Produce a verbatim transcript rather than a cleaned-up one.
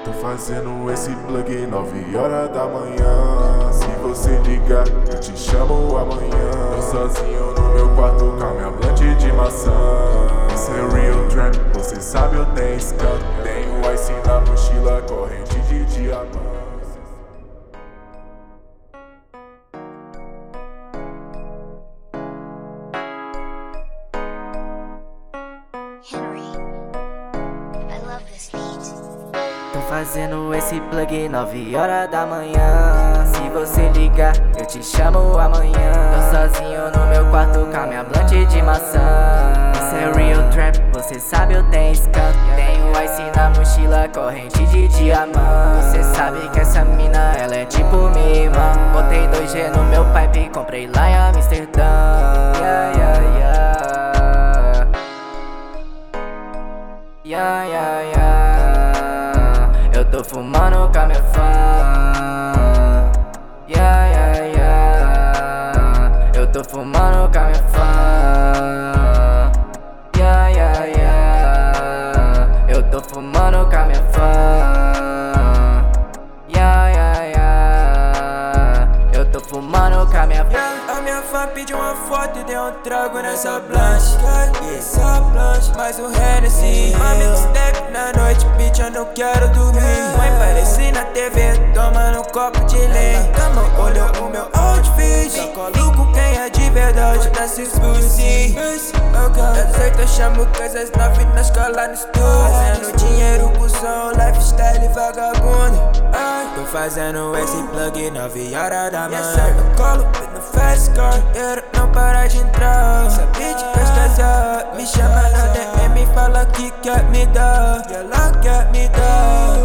Tô fazendo esse plug nove horas da manhã. Se você ligar, eu te chamo amanhã. Tô sozinho no meu quarto com a minha blunt de maçã. Isso é real trap, você sabe eu tenho skunk. Tenho ice na mochila, corrente de diamante. Henry, I love this beat. Tô fazendo esse plug nove horas da manhã. Se você ligar, eu te chamo amanhã. Tô sozinho no meu quarto com a minha blunt de maçã. Isso é real trap, você sabe eu tenho skunk. Tenho ice na mochila, corrente de diamante. Você sabe que essa mina, ela é tipo minha irmã. Botei dois G no meu pipe, comprei lá em Amsterdã. Yeah, yeah, yeah. Yeah, yeah, yeah. Eu tô fumando com a minha fã. Yeah, yeah, yeah. Eu tô fumando com a minha fã. Yeah, yeah, yeah. Eu tô fumando com a minha fã. Yeah, yeah, yeah. Eu tô fumando com a minha fã. A minha fã pediu uma foto e deu um trago nessa blanche. Essa blanche, mais um Hennessy. Uma mixtape na noite, bitch, eu não quero dormir. Mãe parece na T V, tomando um copo de leite. Tamo, olhou o meu outfit. Só coloco quem é de verdade, desce pussy. Eu sei que eu chamo coisas novinhas na escola, no estúdio. Fazendo dinheiro com som, lifestyle vagabundo. Ai, tô fazendo esse plug nove horas da manhã. Eu colo no fast car, dinheiro não para de entrar. Essa bitch gostosa me chama na D M e fala que quer me dar. E ela quer me dar.